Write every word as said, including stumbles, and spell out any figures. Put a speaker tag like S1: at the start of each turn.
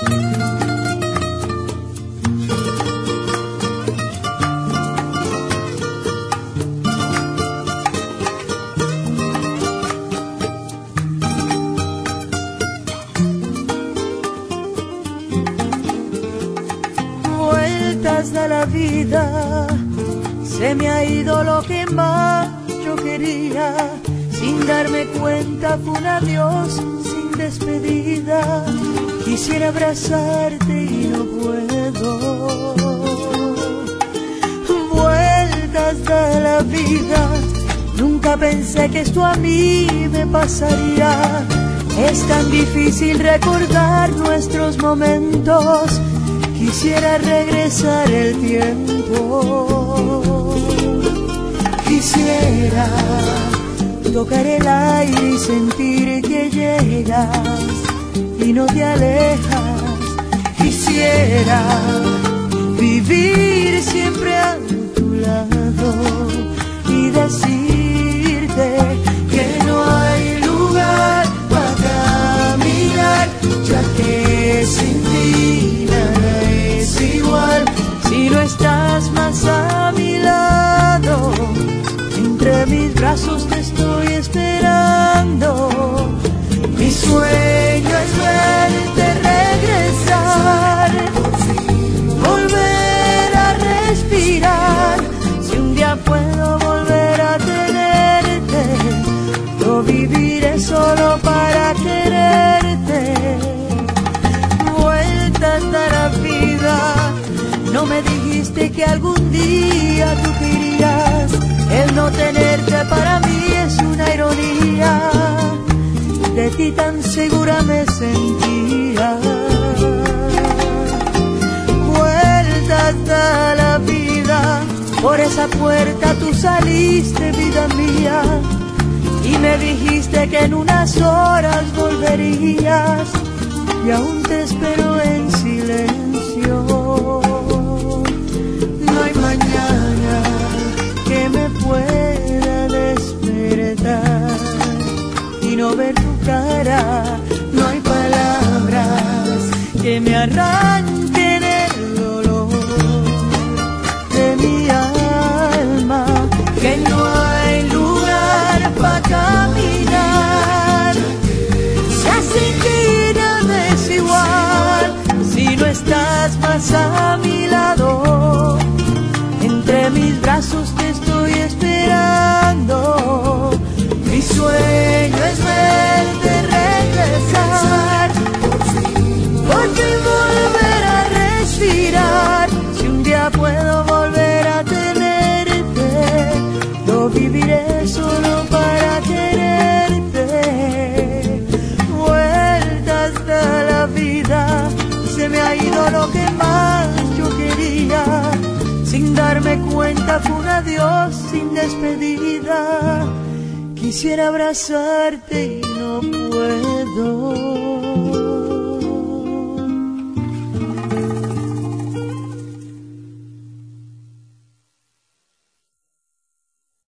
S1: Vueltas de la vida, se me ha ido lo que más yo quería. Sin darme cuenta fue un adiós sin despedida. Quisiera abrazarte y no puedo. Vueltas de la vida, nunca pensé que esto a mí me pasaría. Es tan difícil recordar nuestros momentos. Quisiera regresar el tiempo. Quisiera tocar el aire y sentir que llegas y no te alejas. Quisiera vivir siempre a tu lado y decirte que no hay lugar para caminar, ya que sin ti nada es igual. Si no estás más a mi lado, entre mis brazos te estoy esperando. Mi sueño es verte regresar, volver a respirar. Si un día puedo volver a tenerte, yo viviré solo para quererte. Vueltas a la vida, no me dijiste que algún día tú te irías. El no tenerte para mí es una ironía. De ti tan segura me sentía. Vueltas a la vida, por esa puerta tú saliste, vida mía, y me dijiste que en unas horas volverías, y aún te espero en silencio. No hay mañana que me pueda despertar y no ver tu cara. No hay palabras que me arranquen el dolor de mi alma. Que no hay lugar para caminar, ya sin ti nada es igual. Si no estás más a mi lado, entre mis brazos te estoy esperando. Mi sueño es verte regresar, por fin volver a respirar. Si un día puedo volver a tenerte, yo viviré solo para quererte. Vueltas de la vida, se me ha ido lo que más yo quería. Sin darme cuenta fue un adiós sin despedida. Quisiera abrazarte y no puedo.